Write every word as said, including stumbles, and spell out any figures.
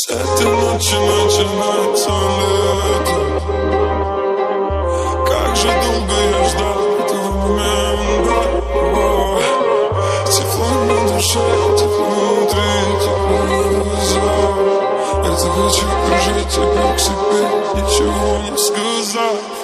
С этой ночи начинается лето. Как же долго я ждал этого момента. О, тепло на душе, тепло внутри, тепло на глазах. Я захочу прижать тебя к себе, ничего не сказать.